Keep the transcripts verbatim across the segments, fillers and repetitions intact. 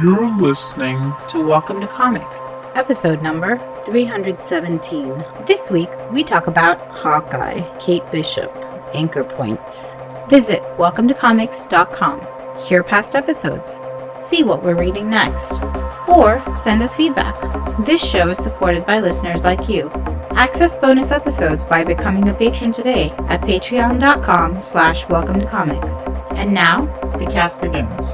You're listening to Welcome to Comics, episode number three hundred seventeen. This week, we talk about Hawkeye, Kate Bishop, Anchor Points. Visit welcome to comics dot com. Hear past episodes. See what we're reading next. Or send us feedback. This show is supported by listeners like you. Access bonus episodes by becoming a patron today at patreon dot com slash welcome to comics. And now, the cast begins.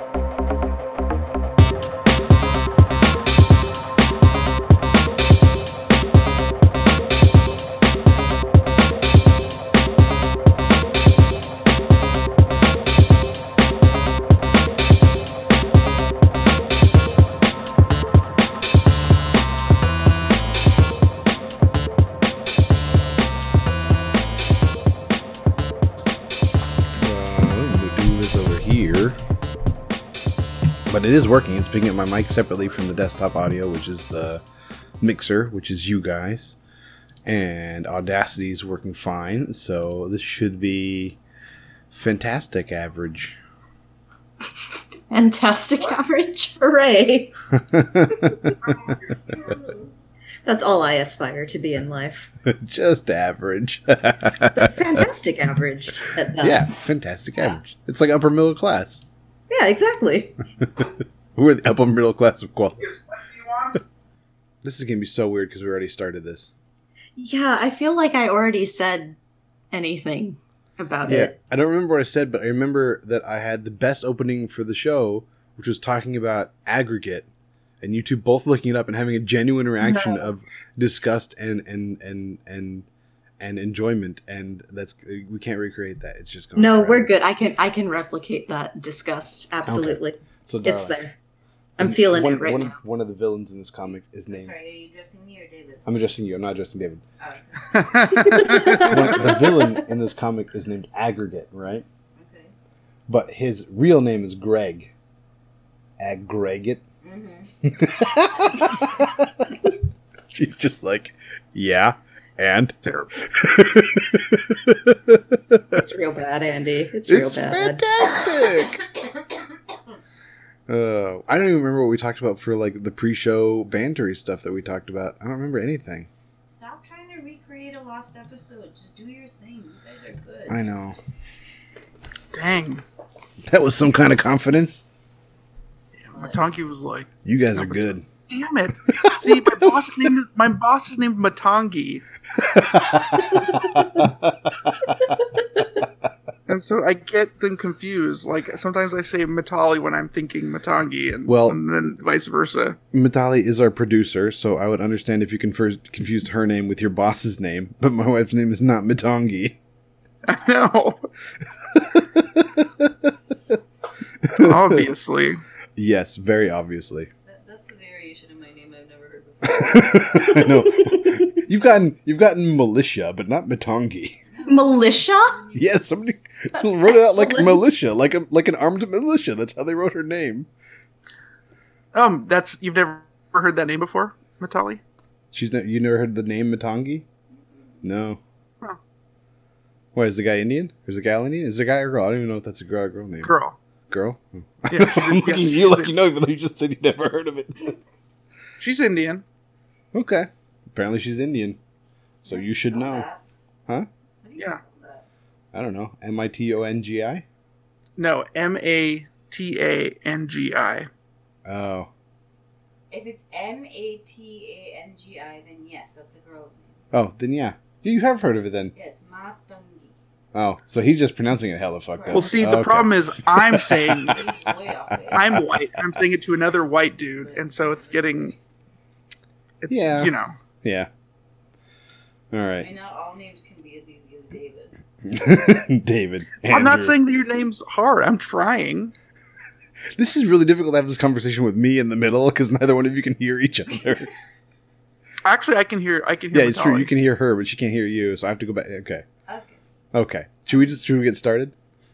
But it is working. It's picking up my mic separately from the desktop audio, which is the mixer, which is you guys. And Audacity is working fine. So this should be fantastic average. Fantastic average? Hooray! That's all I aspire to be in life. Just average. Fantastic average at that. Yeah, fantastic average. It's like upper middle class. Yeah, exactly. We're the upper middle class of quality. This is going to be so weird because we already started this. Yeah, I feel like I already said anything about yeah, it. I don't remember what I said, but I remember that I had the best opening for the show, which was talking about aggregate, and you two both looking it up and having a genuine reaction no. of disgust and and and and and enjoyment, and that's we can't recreate that. It's just going no forever. We're good. I can I can replicate that disgust. Absolutely. Okay. So Darla, it's there. I'm feeling one, it right one now. Of, one of the villains in this comic is named. Sorry, are you addressing me or David? I'm addressing you. I'm not addressing David. Oh. one, the villain in this comic is named Aggregate, right? Okay. But his real name is Greg. Aggregate. Mm-hmm. She's just like, yeah. And terrible. It's real bad, Andy. It's real it's bad. Fantastic. uh, I don't even remember what we talked about for like the pre-show bantery stuff that we talked about. I don't remember anything. Stop trying to recreate a lost episode. Just do your thing. You guys are good. I know. Dang. That was some kind of confidence. Yeah, Matangi was like, "You guys are good." Damn it! See, my boss is named my boss is named Matangi. And so I get them confused. Like, sometimes I say Matali when I'm thinking Matangi, and, well, and then vice versa. Matali is our producer, so I would understand if you confer- confused her name with your boss's name, but my wife's name is not Matangi. I know. Obviously. Yes, very obviously. That, that's a variation of my name I've never heard before. I know. You've gotten you've gotten militia, but not Matangi. Militia? Yes, somebody That's wrote it out like excellent. militia, like a like an armed militia. That's how they wrote her name. Um, that's you've never heard that name before, Matali? She's ne- you never heard the name Matangi? No. Oh. Why, is the guy Indian? Is the gal Indian? Is the guy a girl? I don't even know if that's a girl or girl name. Girl. Girl? Oh. Yeah, she's, I'm yeah, looking at she's you like in- you know, even though you just said you never heard of it. She's Indian. Okay. Apparently she's Indian. So you should know. Huh? Yeah. I don't know. M I T O N G I? No, M A T A N G I. Oh. If it's M A T A N G I, then yes, that's a girl's name. Oh, then yeah. You have heard of it then. Yeah, it's Matangi. Oh, so he's just pronouncing it hella fucked up. Well, see, the Okay. problem is I'm saying He's way off base. I'm white. I'm saying it to another white dude, and so it's getting. It's, Yeah. You know. Yeah. All I right. mean, not all names can be as easy as David. David. I'm not Andrew. saying that your name's hard. I'm trying. This is really difficult to have this conversation with me in the middle because neither one of you can hear each other. Actually, I can hear. I can hear. Yeah, it's true. Matali. You can hear her, but she can't hear you, so I have to go back. Okay. Okay. Okay. Should we just should we get started?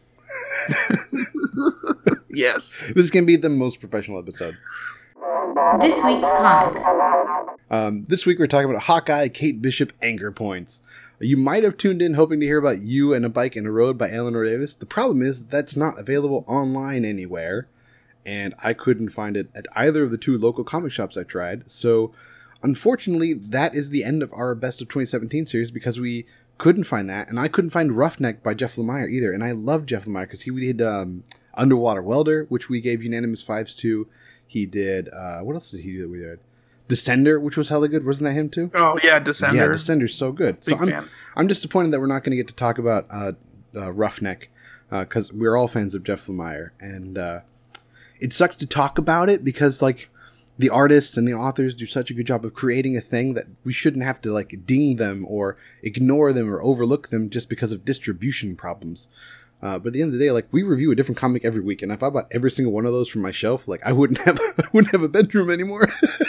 Yes. This can be the most professional episode. This week's comic. Um, this week we're talking about Hawkeye, Kate Bishop, Anger Points. You might have tuned in hoping to hear about You and a Bike and a Road by Eleanor Davis. The problem is that's not available online anywhere. and I couldn't find it at either of the two local comic shops I tried. So, unfortunately, that is the end of our Best of twenty seventeen series because we couldn't find that, and I couldn't find Roughneck by Jeff Lemire either. And I love Jeff Lemire because he did um, Underwater Welder, which we gave unanimous fives to. He did, uh, what else did he do that we did? Descender, which was hella good. Wasn't that him too? Oh, yeah, Descender. Yeah, Descender's so good. Big so I'm, fan. I'm disappointed that we're not going to get to talk about uh, uh, Roughneck because uh, we're all fans of Jeff Lemire. And uh, it sucks to talk about it because, like, the artists and the authors do such a good job of creating a thing that we shouldn't have to, like, ding them or ignore them or overlook them just because of distribution problems. Uh, but at the end of the day, like, we review a different comic every week, and if I bought every single one of those from my shelf, like, I wouldn't have, I wouldn't have a bedroom anymore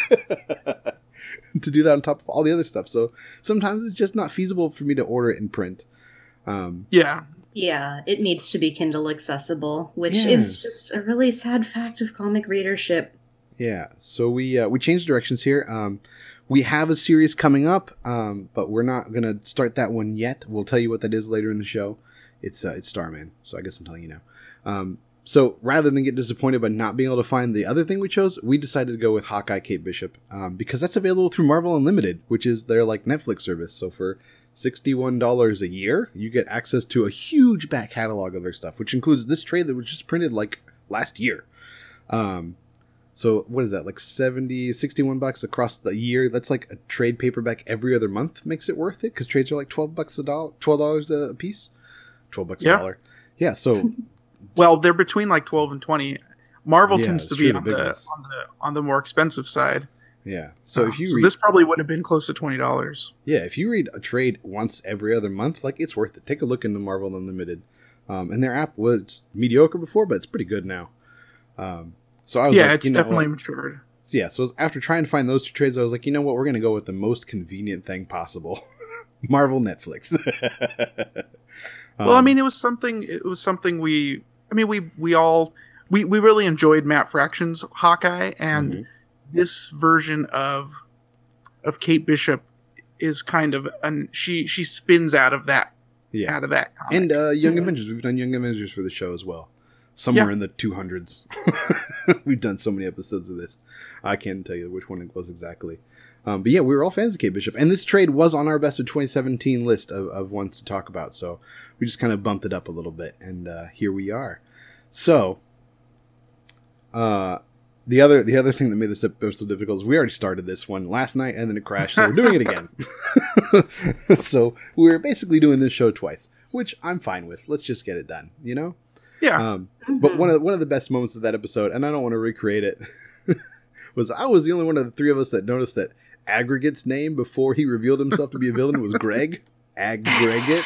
to do that on top of all the other stuff. So sometimes it's just not feasible for me to order it in print. Um, yeah. Yeah, it needs to be Kindle accessible, which Yeah. is just a really sad fact of comic readership. yeah. So we uh, we changed directions here. Um, we have a series coming up, um, but we're not gonna start that one yet. We'll tell you what that is later in the show. It's uh, it's Starman, so I guess I'm telling you now. Um, so rather than get disappointed by not being able to find the other thing we chose, we decided to go with Hawkeye Kate Bishop um, because that's available through Marvel Unlimited, which is their like Netflix service. So for sixty-one dollars a year, you get access to a huge back catalog of their stuff, which includes this trade that was just printed like last year. Um, so what is that, like seventy, sixty-one bucks across the year? That's like a trade paperback every other month makes it worth it because trades are like twelve bucks a dollar, twelve dollars a piece. twelve bucks Yeah. a dollar. Yeah, so Well, they're between like twelve and twenty. Marvel Yeah, tends it's to true, be the on big the, ones. on the on the more expensive side. yeah. So Uh, if you so read this probably would have been close to twenty dollars. Yeah, if you read a trade once every other month, like it's worth it. Take a look into Marvel Unlimited. Um, and their app was mediocre before, but it's pretty good now. Um, so I was Yeah, like, it's you know definitely what? matured. So yeah, so after trying to find those two trades, I was like, you know what, we're going to go with the most convenient thing possible. Marvel Netflix. um, Well, I mean, it was something. It was something we. I mean, we we all we, we really enjoyed Matt Fraction's Hawkeye, and Mhm. this version of of Kate Bishop is kind of an she she spins out of that yeah. out of that comic. And uh, Young Avengers. We've done Young Avengers for the show as well. Somewhere Yeah. in the two hundreds. We've done so many episodes of this. I can't tell you which one it was exactly. Um, but yeah, we were all fans of Kate Bishop. And this trade was on our best of twenty seventeen list of, of ones to talk about. So we just kind of bumped it up a little bit. And uh, here we are. So, uh, the other the other thing that made this episode so difficult is we already started this one last night and then it crashed. So we're doing it again. So we're basically doing this show twice, which I'm fine with. Let's just get it done, you know? yeah, Um, but one of one of the best moments of that episode, and I don't want to recreate it, was I was the only one of the three of us that noticed that Aggregate's name before he revealed himself to be a villain was Greg. Aggregate.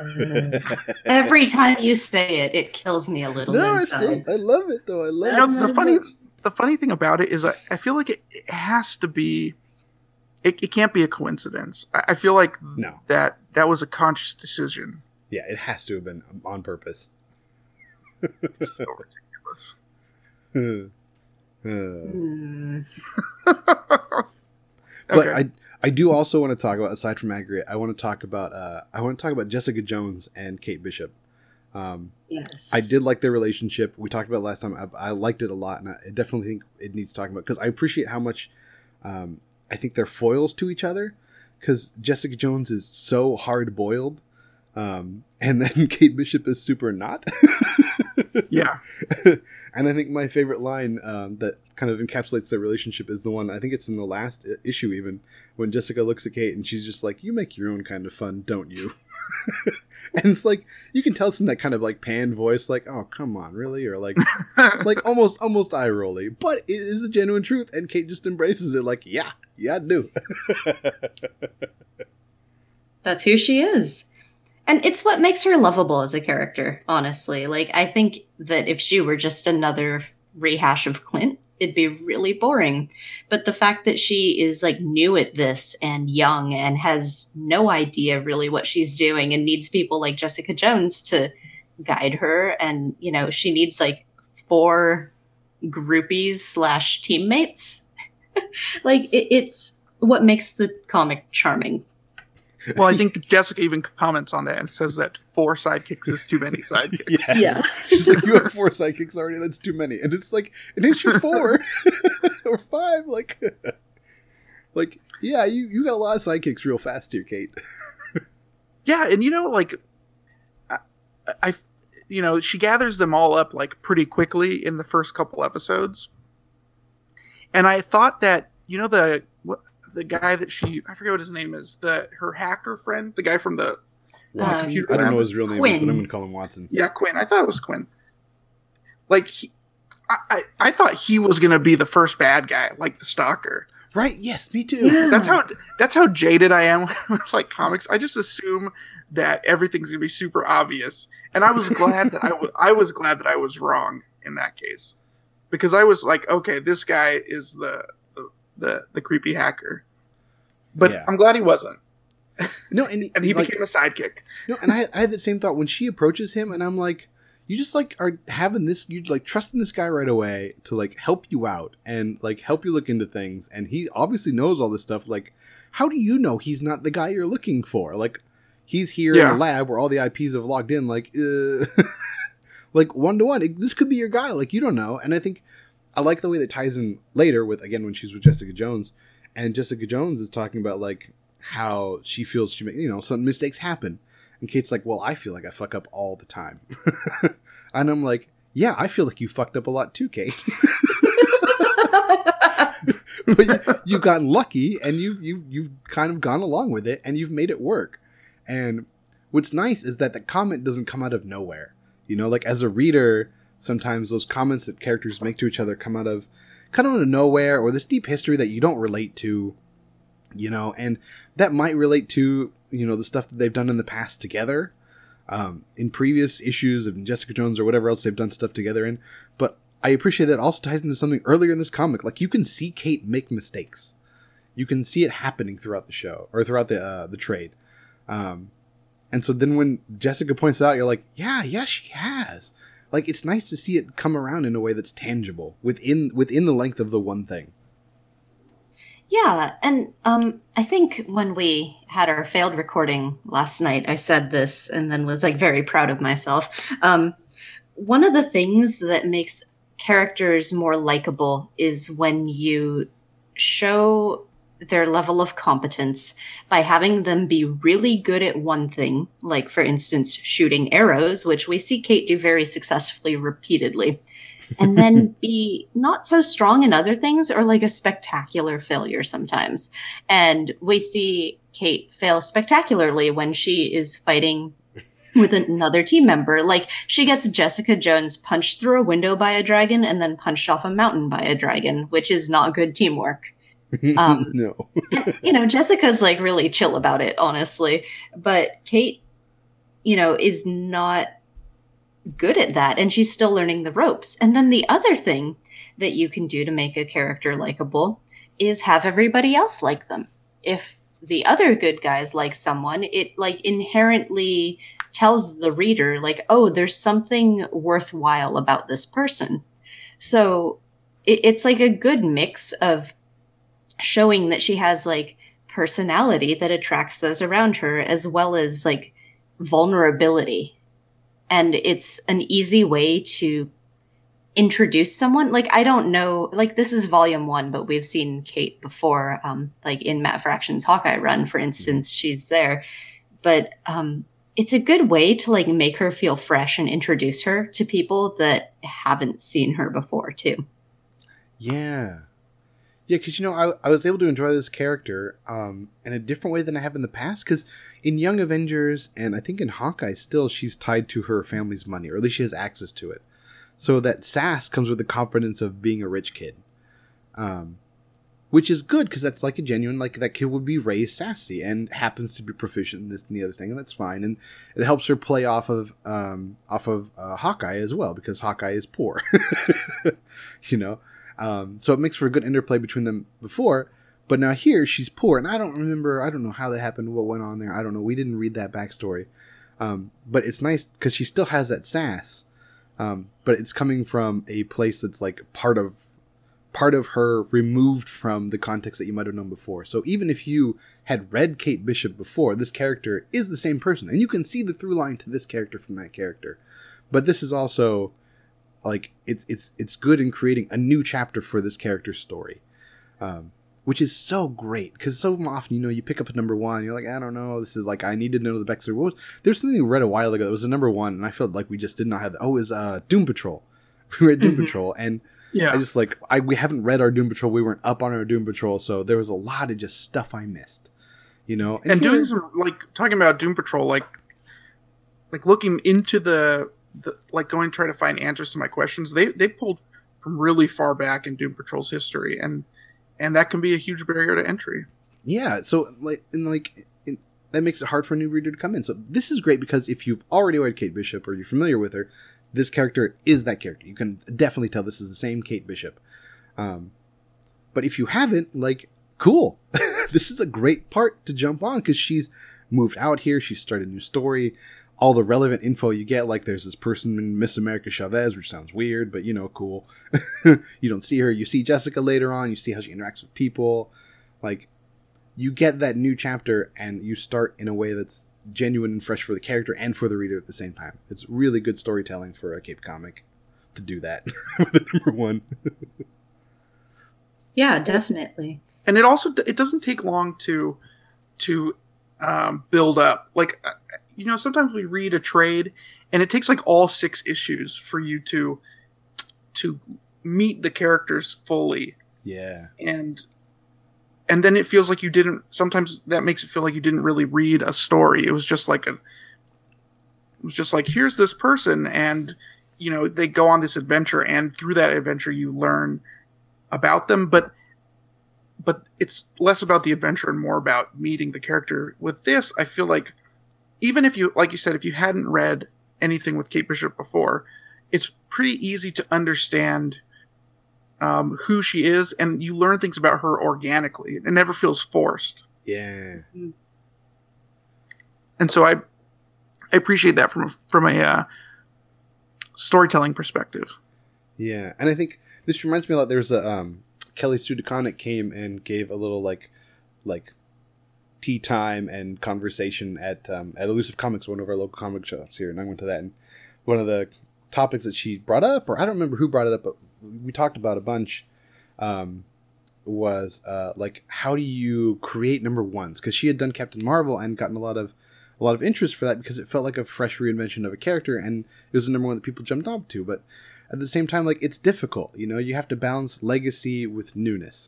Every time you say it, it kills me a little No, I inside. still I love it though. I love you know, it. the so funny much. the funny thing about it is I, I feel like it, it has to be. It, it can't be a coincidence. I, I feel like No. that that was a conscious decision. Yeah, it has to have been on purpose. It's so ridiculous. Uh, Hmm. But Okay. I I do also want to talk about, aside from Aggregate, I want to talk about uh, I want to talk about Jessica Jones and Kate Bishop. Um, Yes. I did like their relationship. We talked about it last time. I, I liked it a lot, and I definitely think it needs talking about because I appreciate how much um, I think they're foils to each other. Because Jessica Jones is so hard boiled, um, and then Kate Bishop is super not. Yeah. And I think my favorite line um, that kind of encapsulates their relationship is the one, I think it's in the last I- issue even, when Jessica looks at Kate and she's just like, you make your own kind of fun, don't you? And it's like, you can tell it's in that kind of like panned voice, like, oh, come on, really? Or like, like almost, almost eye-rolly. But it is the genuine truth, and Kate just embraces it like, yeah, yeah, I do. That's who she is. And it's what makes her lovable as a character, honestly. Like, I think that if she were just another rehash of Clint, it'd be really boring. But the fact that she is like new at this and young and has no idea really what she's doing and needs people like Jessica Jones to guide her, and, you know, she needs like four groupies slash teammates. Like, it, it's what makes the comic charming. Well, I think Jessica even comments on that and says that four sidekicks is too many sidekicks. Yes. Yeah. She's like, you have four sidekicks already. That's too many. And it's like, an issue four or five. Like, like, yeah, you, you got a lot of sidekicks real fast here, Kate. Yeah, and you know, like, I, I, you know, she gathers them all up like pretty quickly in the first couple episodes, and I thought that, you know, the what the guy that she I forget what his name is, the her hacker friend, the guy from the Watson. computer I don't lab. know his real name, Quinn. is, but I'm going to call him Watson. Yeah, Quinn. I thought it was Quinn. Like, he, I, I, I thought he was gonna be the first bad guy, like the stalker. Right? Yes, me too. Yeah. That's how that's how jaded I am with like comics. I just assume that everything's gonna be super obvious, and I was glad that I was I was glad that I was wrong in that case, because I was like, okay, this guy is the the the, the creepy hacker, but Yeah. I'm glad he wasn't, No, and, and he like, became a sidekick. no, and I, I had the same thought when she approaches him, and I'm like, you just like are having this, you like trusting this guy right away to like help you out and like help you look into things, and he obviously knows all this stuff. Like, how do you know he's not the guy you're looking for? Like, he's here Yeah. in the lab where all the I Ps have logged in. Like, uh, like one to one, this could be your guy. Like, you don't know. And I think I like the way that ties in later with, again, when she's with Jessica Jones, and Jessica Jones is talking about like how she feels she, you know, some mistakes happen. And Kate's like, well, I feel like I fuck up all the time. And I'm like, yeah, I feel like you fucked up a lot too, Kate. But you, you've gotten lucky, and you've, you, you've kind of gone along with it, and you've made it work. And what's nice is that the comment doesn't come out of nowhere. You know, like as a reader, sometimes those comments that characters make to each other come out of kind of out of nowhere, or this deep history that you don't relate to, you know, and that might relate to, you know, the stuff that they've done in the past together, um, in previous issues of Jessica Jones or whatever else they've done stuff together in. But I appreciate that it also ties into something earlier in this comic. Like, you can see Kate make mistakes. You can see it happening throughout the show, or throughout the uh, the trade. Um, and so then when Jessica points it out, you're like, yeah, yeah, she has. Like, it's nice to see it come around in a way that's tangible within within the length of the one thing. Yeah, and um, I think when we had our failed recording last night, I said this and then was like very proud of myself. Um, one of the things that makes characters more likable is when you show their level of competence by having them be really good at one thing, like, for instance, shooting arrows, which we see Kate do very successfully repeatedly, and then be not so strong in other things, or like a spectacular failure sometimes. And we see Kate fail spectacularly when she is fighting with another team member. Like, she gets Jessica Jones punched through a window by a dragon and then punched off a mountain by a dragon, which is not good teamwork. Um, No. You know, Jessica's like really chill about it, honestly. But Kate, you know, is not good at that, and she's still learning the ropes. And then the other thing that you can do to make a character likable is have everybody else like them. If the other good guys like someone, it like inherently tells the reader like, oh, there's something worthwhile about this person. So it, it's like a good mix of showing that she has like personality that attracts those around her, as well as like vulnerability. And it's an easy way to introduce someone. Like, I don't know, like, this is volume one, but we've seen Kate before, um, like in Matt Fraction's Hawkeye run, for instance, she's there. But um, it's a good way to like make her feel fresh and introduce her to people that haven't seen her before too. Yeah. Yeah, because, you know, I, I was able to enjoy this character um, in a different way than I have in the past. Because in Young Avengers, and I think in Hawkeye still, she's tied to her family's money, or at least she has access to it. So that sass comes with the confidence of being a rich kid. Um, which is good, because that's like a genuine, like, that kid would be raised sassy and happens to be proficient in this and the other thing, and that's fine. And it helps her play off of um, off of uh, Hawkeye as well, because Hawkeye is poor. You know? Um, so it makes for a good interplay between them before, but now here she's poor, and I don't remember, I don't know how that happened, what went on there, I don't know, we didn't read that backstory, um, but it's nice because she still has that sass, um, but it's coming from a place that's like part of part of her removed from the context that you might have known before. So even if you had read Kate Bishop before, this character is the same person. And you can see the through line to this character from that character. But this is also, like, it's it's it's good in creating a new chapter for this character's story. Um, which is so great. Because so often, you know, you pick up a number one, you're like, I don't know, this is like, I need to know the backstory. What was, there's something we read a while ago that was a number one, and I felt like we just did not have that. Oh, it was uh, Doom Patrol. We read Doom mm-hmm. Patrol, and yeah. I just like, I we haven't read our Doom Patrol. We weren't up on our Doom Patrol, so there was a lot of just stuff I missed, you know. And, and doing some, like, talking about Doom Patrol, like, like looking into the, the, like, going to try to find answers to my questions. They they pulled from really far back in Doom Patrol's history, and and that can be a huge barrier to entry. Yeah, so like, and like, it, that makes it hard for a new reader to come in. So this is great because if you've already read Kate Bishop or you're familiar with her, this character is that character. You can definitely tell this is the same Kate Bishop. Um, but if you haven't, like, cool. This is a great part to jump on because she's moved out here. She's started a new story. All the relevant info you get, like there's this person, Miss America Chavez, which sounds weird, but, you know, cool. You don't see her. You see Jessica later on. You see how she interacts with people. Like, you get that new chapter and you start in a way that's genuine and fresh for the character and for the reader at the same time. It's really good storytelling for a Cape comic to do that with the number one. Yeah, definitely. And it also, it doesn't take long to to um, build up. Like, you know, sometimes we read a trade and it takes like all six issues for you to to meet the characters fully. Yeah. And And then it feels like you didn't, sometimes that makes it feel like you didn't really read a story. It was just like a, it was just like, here's this person and, you know, they go on this adventure and through that adventure you learn about them. But, but it's less about the adventure and more about meeting the character. With this, I feel like even if you, like you said, if you hadn't read anything with Kate Bishop before, it's pretty easy to understand Um, who she is, and you learn things about her organically. It never feels forced. Yeah. And so I, I appreciate that from from a uh, storytelling perspective. Yeah, and I think this reminds me a lot. There's a um, Kelly Sue DeConnick came and gave a little like, like, tea time and conversation at um, at Elusive Comics, one of our local comic shops here, and I went to that. And one of the topics that she brought up, or I don't remember who brought it up, but we talked about a bunch, um, was uh, like, how do you create number ones? Because she had done Captain Marvel and gotten a lot of a lot of interest for that because it felt like a fresh reinvention of a character, and it was the number one that people jumped on to. But at the same time, like, it's difficult, you know. You have to balance legacy with newness,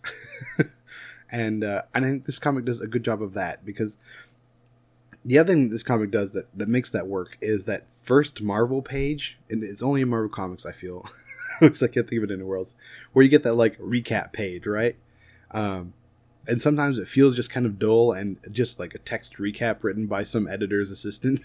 and uh, and I think this comic does a good job of that. Because the other thing this comic does that that makes that work is that first Marvel page, and it's only in Marvel Comics, I feel. Because I can't think of it anywhere else, where you get that like recap page, right? Um, and sometimes it feels just kind of dull and just like a text recap written by some editor's assistant.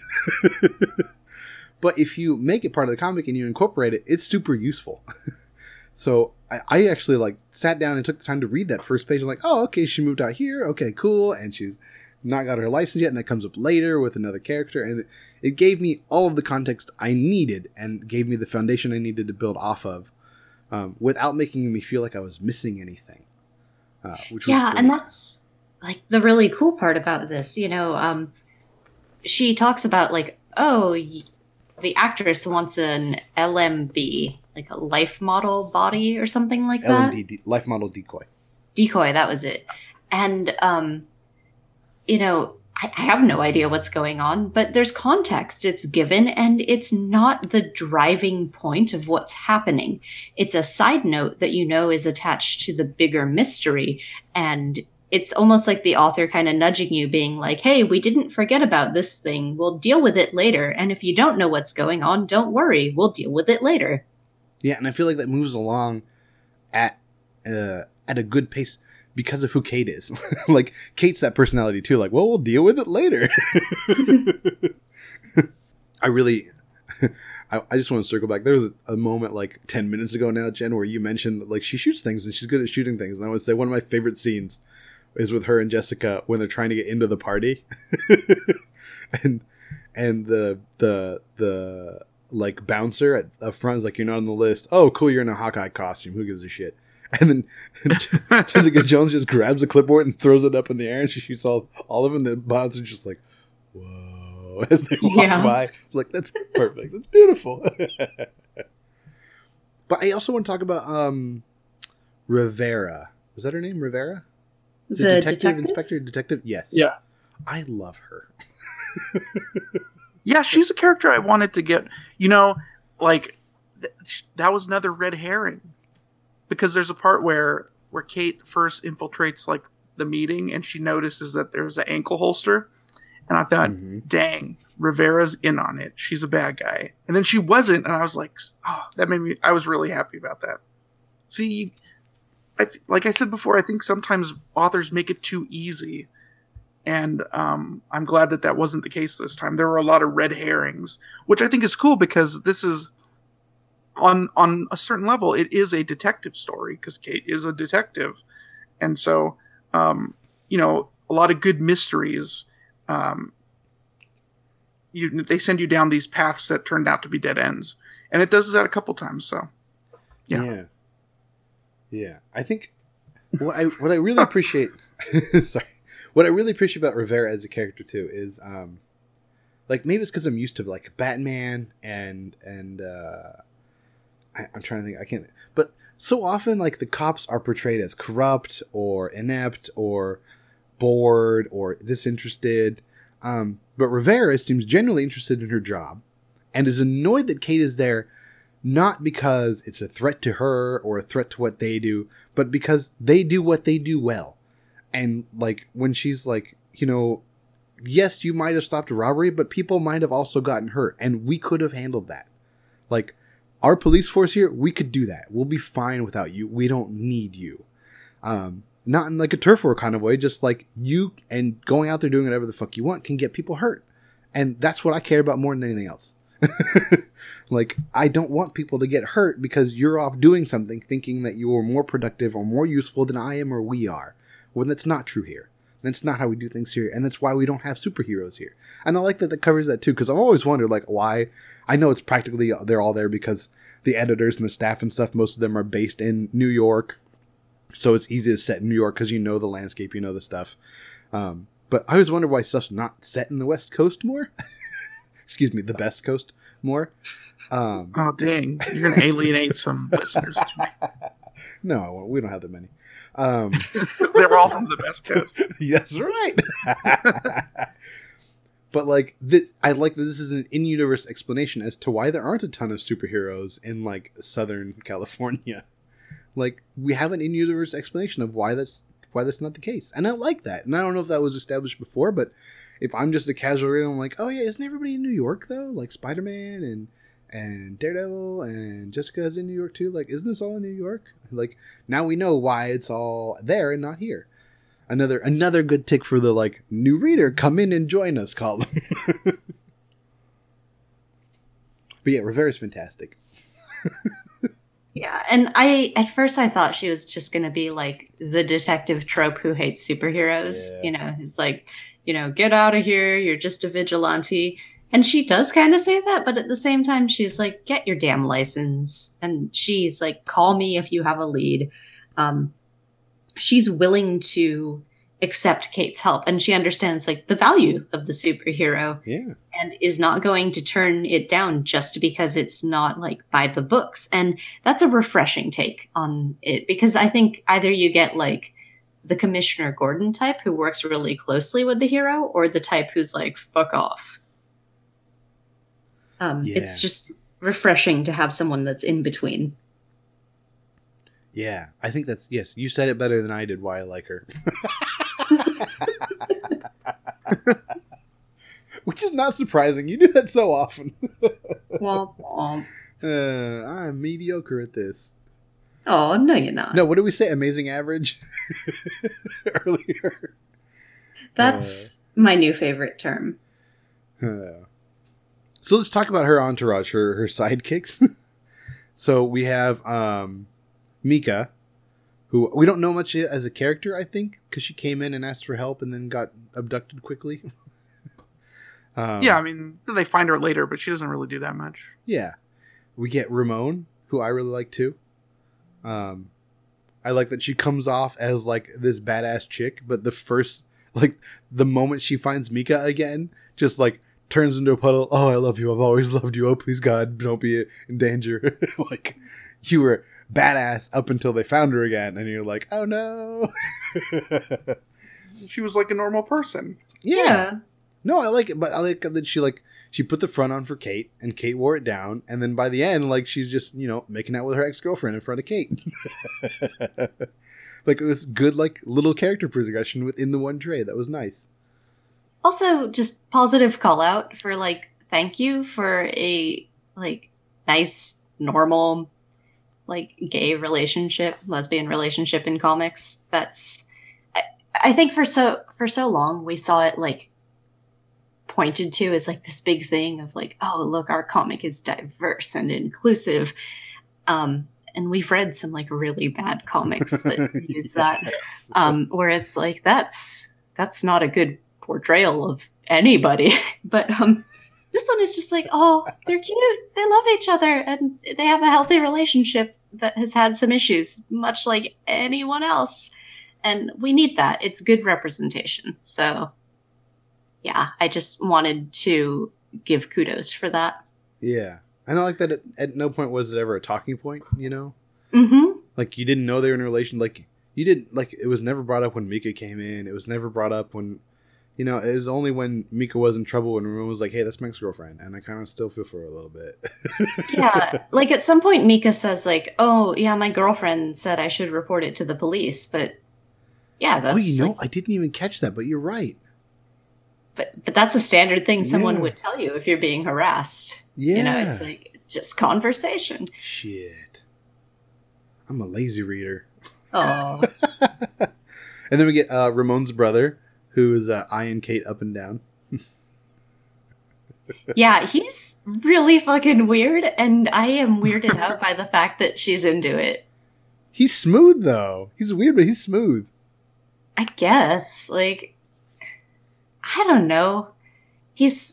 But if you make it part of the comic and you incorporate it, it's super useful. So I, I actually like sat down and took the time to read that first page. I'm like, oh, okay, she moved out here. Okay, cool. And she's not got her license yet, and that comes up later with another character, and it, it gave me all of the context I needed and gave me the foundation I needed to build off of, um, without making me feel like I was missing anything. Uh, which yeah, was and that's like the really cool part about this. You know, um, she talks about like, oh, y- the actress wants an L M B, like a life model body or something like that. L M D, D, life model decoy. Decoy, that was it. And um. You know, I, I have no idea what's going on, but there's context. It's given, and it's not the driving point of what's happening. It's a side note that you know is attached to the bigger mystery, and it's almost like the author kind of nudging you, being like, hey, we didn't forget about this thing. We'll deal with it later. And if you don't know what's going on, don't worry. We'll deal with it later. Yeah, and I feel like that moves along at uh, at a good pace. Because of who Kate is. Like, Kate's that personality too. Like, well, we'll deal with it later. I really, I, I just want to circle back. There was a, a moment like ten minutes ago now, Jen, where you mentioned that, like, she shoots things and she's good at shooting things. And I would say one of my favorite scenes is with her and Jessica when they're trying to get into the party. and, and the, the, the, like, bouncer at up front is like, you're not on the list. Oh, cool, you're in a Hawkeye costume. Who gives a shit? And then Jessica Jones just grabs a clipboard and throws it up in the air, and she shoots all, all of them. The bots are just like, whoa, as they walk Yeah. by. Like, that's perfect. That's beautiful. But I also want to talk about um, Rivera. Was that her name, Rivera? Is it The detective, detective? inspector, detective? Yes. Yeah. I love her. Yeah, she's a character I wanted to get. You know, like th- that was another red herring, because there's a part where where Kate first infiltrates like the meeting and she notices that there's an ankle holster, and I thought, Mhm. dang, Rivera's in on it. She's a bad guy, and then she wasn't, and I was like, oh, that made me. I was really happy about that. See, you, I, like I said before, I think sometimes authors make it too easy. And um, I'm glad that that wasn't the case this time. There were a lot of red herrings, which I think is cool, because this is, on on a certain level, it is a detective story, because Kate is a detective. And so, um, you know, a lot of good mysteries, um, you they send you down these paths that turned out to be dead ends. And it does that a couple times, so. Yeah. Yeah. Yeah. I think what I what I really appreciate sorry. What I really appreciate about Rivera as a character too is um like maybe it's because I'm used to like Batman and and uh I, I'm trying to think I can't but so often like the cops are portrayed as corrupt or inept or bored or disinterested. Um but Rivera seems genuinely interested in her job and is annoyed that Kate is there, not because it's a threat to her or a threat to what they do, but because they do what they do well. And, like, when she's like, you know, yes, you might have stopped a robbery, but people might have also gotten hurt, and we could have handled that. Like, our police force here, we could do that. We'll be fine without you. We don't need you. Um, not in, like, a turf war kind of way, just, like, you and going out there doing whatever the fuck you want can get people hurt. And that's what I care about more than anything else. Like, I don't want people to get hurt because you're off doing something thinking that you are more productive or more useful than I am or we are. When that's not true here. That's not how we do things here, and that's why we don't have superheroes here. And I like that that covers that too, because I've always wondered, like, why. I know it's practically they're all there because the editors and the staff and stuff, most of them are based in New York, so it's easy to set in New York because you know the landscape, you know the stuff. Um, but I always wonder why stuff's not set in the West Coast more. Excuse me, the best coast more. Um, Oh, dang. You're going to alienate some listeners. no, I won't. We don't have that many. Um, They're all from the West Coast. That's right. But like this, I like that this is an in-universe explanation as to why there aren't a ton of superheroes in like Southern California. Like we have an in-universe explanation of why that's why that's not the case, and I like that. And I don't know if that was established before, but if I'm just a casual reader, I'm like, oh yeah, isn't everybody in New York though? Like Spider-Man and and Daredevil and Jessica's in New York too. Like, isn't this all in New York? Like now we know why it's all there and not here. Another another good tick for the like new reader, come in and join us column. But yeah, Rivera's fantastic. Yeah, and I at first I thought she was just going to be like the detective trope who hates superheroes. Yeah. You know, he's like, you know, get out of here, you're just a vigilante. And she does kind of say that, but at the same time she's like, get your damn license. And she's like, call me if you have a lead. Um, she's willing to accept Kate's help, and she understands like the value of the superhero. Yeah. And is not going to turn it down just because it's not like by the books. And that's a refreshing take on it, because I think either you get like the Commissioner Gordon type who works really closely with the hero, or the type who's like, fuck off. Um, Yeah. It's just refreshing to have someone that's in between. Yeah, I think that's, yes, you said it better than I did why I like her. Which is not surprising. You do that so often. Womp womp. uh, I'm mediocre at this. Oh, no, you're not. No, what did we say? Amazing average? Earlier. That's my new favorite term. Uh, so let's talk about her entourage, her, her sidekicks. So we have um, Mika, who we don't know much as a character, I think, because she came in and asked for help and then got abducted quickly. um, Yeah, I mean, they find her later, but she doesn't really do that much. Yeah. We get Ramon, who I really like too. Um, I like that she comes off as like this badass chick, but the first like the moment she finds Mika again, just like turns into a puddle. Oh, I love you. I've always loved you. Oh, please God, don't be in danger. Like you were badass up until they found her again, and you're like, oh no. She was like a normal person. Yeah. Yeah. No, I like it, but I like that she like she put the front on for Kate, and Kate wore it down, and then by the end, like she's just you know making out with her ex girlfriend in front of Kate. Like it was good, like little character progression within the one trade. That was nice. Also, just positive call out for like thank you for a like nice normal like gay relationship, lesbian relationship in comics. That's I, I think for so for so long we saw it like pointed to as like this big thing of like, oh look, our comic is diverse and inclusive. Um and we've read some like really bad comics that use that. Um where it's like that's that's not a good portrayal of anybody. But um this one is just like, oh, they're cute, they love each other, and they have a healthy relationship that has had some issues, much like anyone else. And we need that. It's good representation. So yeah, I just wanted to give kudos for that. Yeah. And I like that it, at no point was it ever a talking point, you know? Mm-hmm. Like, you didn't know they were in a relation. Like, you didn't, like, it was never brought up when Mika came in. It was never brought up when, you know, it was only when Mika was in trouble and everyone was like, hey, that's my ex-girlfriend. And I kind of still feel for her a little bit. Yeah. Like, at some point, Mika says, like, oh, yeah, my girlfriend said I should report it to the police. But, yeah, that's... Oh, you know, like, I didn't even catch that, but you're right. But but that's a standard thing someone Yeah. would tell you if you're being harassed. Yeah. You know, it's like just conversation. Shit. I'm a lazy reader. Oh. And then we get uh, Ramon's brother, who is uh, eyeing Kate up and down. Yeah, he's really fucking weird, and I am weirded out by the fact that she's into it. He's smooth, though. He's weird, but he's smooth. I guess. Like, I don't know. He's...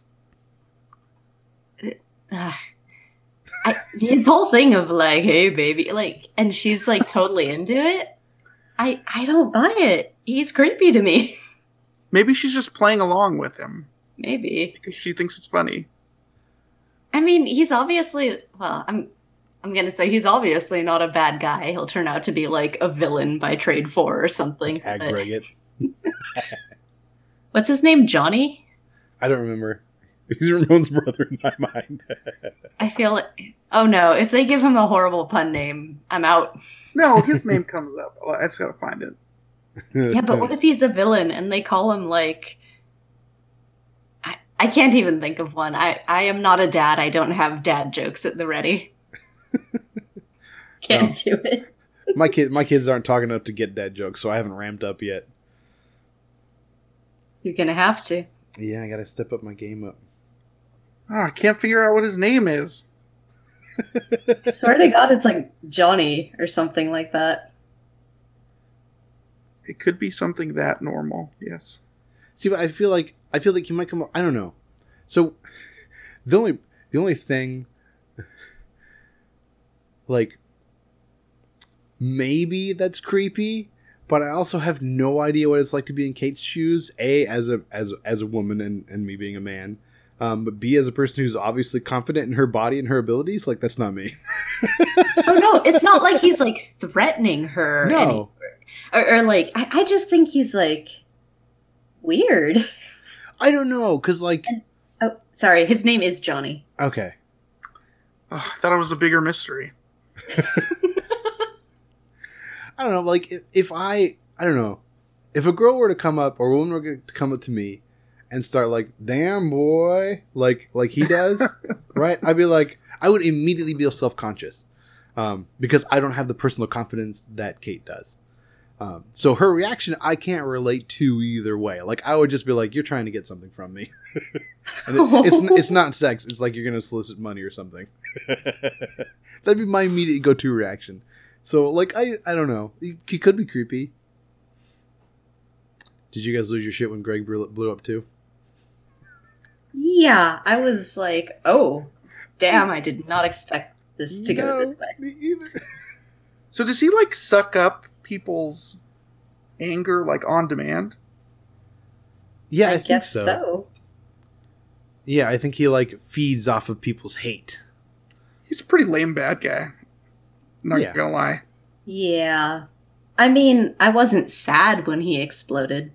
Uh, I, his whole thing of like, hey, baby, like, and she's like totally into it. I I don't buy it. He's creepy to me. Maybe she's just playing along with him Maybe. because she thinks it's funny. I mean, he's obviously, well, I'm I'm going to say he's obviously not a bad guy. He'll turn out to be like a villain by trade four or something. but- Aggregate. What's his name? Johnny? I don't remember. He's Ramon's brother in my mind. I feel like, oh no, if they give him a horrible pun name, I'm out. No, his name comes up. I just gotta find it. Yeah, but what if he's a villain and they call him like, I, I can't even think of one. I, I am not a dad. I don't have dad jokes at the ready. Can't do it. my kid, my kids aren't talking enough to get dad jokes, so I haven't ramped up yet. You're going to have to. Yeah, I gotta step up my game up. Oh, I can't figure out what his name is. I swear to God, it's like Johnny or something like that. It could be something that normal. Yes. See, but I feel like I feel like you might come. I don't know. So the only the only thing, like, maybe that's creepy, but I also have no idea what it's like to be in Kate's shoes. A, as a as as a woman, and and me being a man. Um, but B, as a person who's obviously confident in her body and her abilities, like, that's not me. Oh no, it's not like he's like threatening her. No. Any, or, or like, I, I just think he's like weird. I don't know, because, like... Oh, sorry, his name is Johnny. Okay. Oh, I thought it was a bigger mystery. I don't know, like, if, if I... I don't know. If a girl were to come up, or a woman were to come up to me and start like, damn, boy, like like he does, right? I'd be like, I would immediately be self-conscious um, because I don't have the personal confidence that Kate does. Um, so her reaction, I can't relate to either way. Like, I would just be like, you're trying to get something from me. And it, it's it's not sex. It's like you're going to solicit money or something. That'd be my immediate go-to reaction. So, like, I, I don't know. He, he could be creepy. Did you guys lose your shit when Greg blew blew up too? Yeah, I was like, oh, damn, I did not expect this to No, go this way. me either. So does he like suck up people's anger like on demand? Yeah, I, I, think guess so. so. Yeah, I think he like feeds off of people's hate. He's a pretty lame bad guy. Not Yeah. gonna lie. Yeah. I mean, I wasn't sad when he exploded.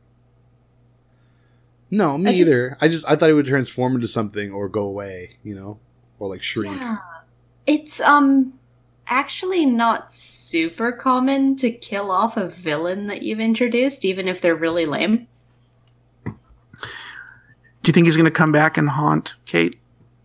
No, me I just- either. I just I thought he would transform into something or go away, you know, or like shrink. Yeah. It's um actually not super common to kill off a villain that you've introduced, even if they're really lame. Do you think he's gonna come back and haunt Kate?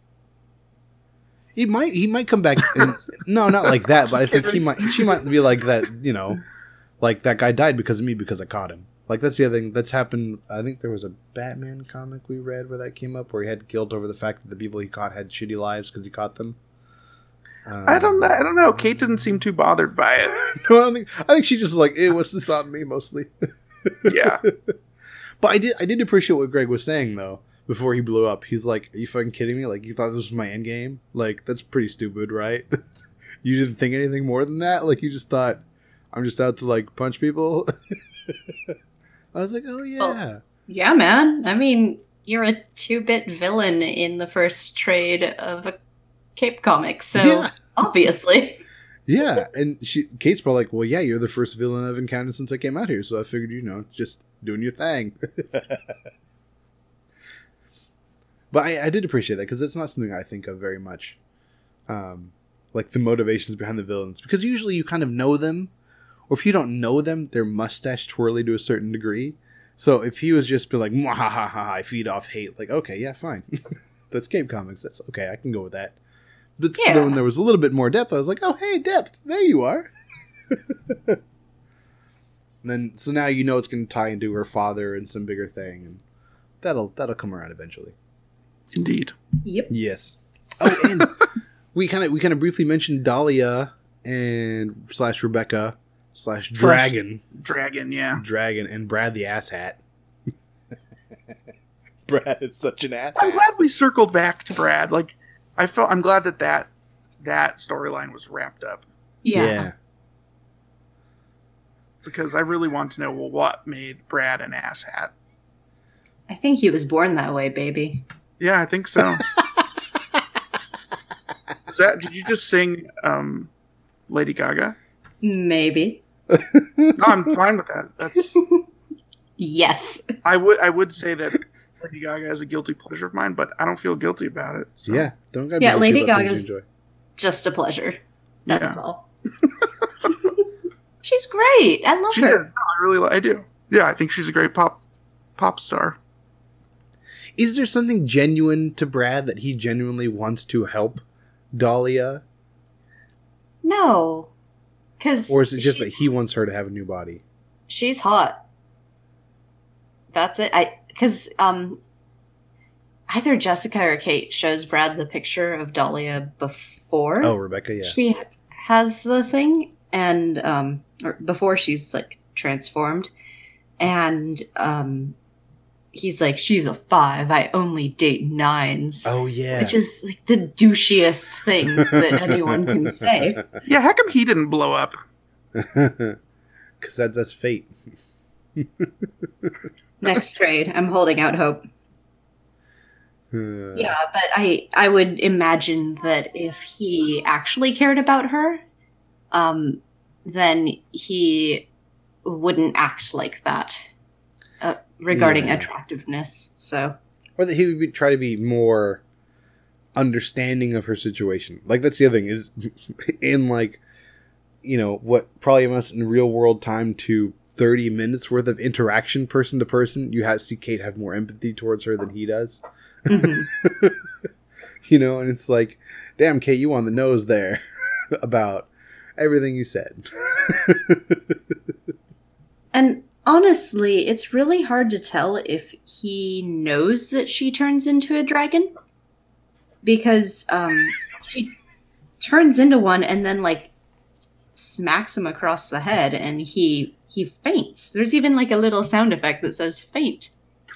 He might he might come back. And, no, not like that. But I Just think he kidding. might. She might be like that. You know, like that guy died because of me because I caught him. Like that's the other thing that's happened. I think there was a Batman comic we read where that came up, where he had guilt over the fact that the people he caught had shitty lives because he caught them. Um, I don't know. I don't know. Kate didn't seem too bothered by it. No, I don't think. I think she just was like, "Eh, what's this on me?" Mostly. Yeah. But I did. I did appreciate what Greg was saying though. Before he blew up, he's like, "Are you fucking kidding me? Like, you thought this was my end game? Like, that's pretty stupid, right? You didn't think anything more than that? Like, you just thought I'm just out to like punch people." I was like, "Oh yeah." Well, Yeah, man. I mean, you're a two-bit villain in the first trade of a Cape comic, so Yeah. obviously. Yeah, and she, Kate's probably like, "Well, yeah, you're the first villain I've encountered since I came out here, so I figured, you know, just doing your thing." But I, I did appreciate that because it's not something I think of very much, um, like the motivations behind the villains. Because usually you kind of know them, or if you don't know them, they're mustache twirly to a certain degree. So if he was just be like, "Mwahaha, I feed off hate," like, okay, yeah, fine, that's Cape Comics. That's okay, I can go with that. But so Yeah. then when there was a little bit more depth, I was like, "Oh, hey, depth, there you are." And then so now you know it's going to tie into her father and some bigger thing, and that'll that'll come around eventually. Indeed. Yep. Yes. Oh, and we kind of we kind of briefly mentioned Dahlia and slash Rebecca slash Dragon Dragon, yeah. Dragon and Brad the asshat. Brad is such an asshat. I'm glad we circled back to Brad. Like, I felt I'm glad that that, that storyline was wrapped up Yeah. because I really want to know well, what made Brad an asshat. I think he was born that way, baby. Yeah, I think so. Is that? Did you just sing um, Lady Gaga? Maybe. No, I'm fine with that. That's. Yes. I would. I would say that Lady Gaga is a guilty pleasure of mine, but I don't feel guilty about it. So. Yeah, don't gotta Yeah, be Lady guilty about things Gaga's- you enjoy. Just a pleasure. That's Yeah. all. She's great. I love She her. is. No, I really. li- I do. Yeah, I think she's a great pop, pop star. Is there something genuine to Brad that he genuinely wants to help Dahlia, No. Because or is it just that he wants her to have a new body? she's hot. That's it. I because um either Jessica or Kate shows Brad the picture of Dahlia before Oh, Rebecca, yeah. she has the thing, and um or before she's like transformed, and um he's like, she's a five. I only date nines. Oh yeah. Which is like the douchiest thing that anyone can say. Yeah, how come he didn't blow up? Because that's that's fate. Next trade. I'm holding out hope. Uh, Yeah, but I I would imagine that if he actually cared about her, um, then he wouldn't act like that uh, regarding Yeah. attractiveness. So Or that he would be, try to be more understanding of her situation. Like that's the other thing is in like, you know, what probably amounts in real world time to thirty minutes worth of interaction person to person, you have see Kate have more empathy towards her than he does. mhm. You know, and it's like, damn, Kate, you on the nose there about everything you said. And honestly, it's really hard to tell if he knows that she turns into a dragon, because um, she turns into one and then like smacks him across the head, and he he faints. There's even like a little sound effect that says "faint."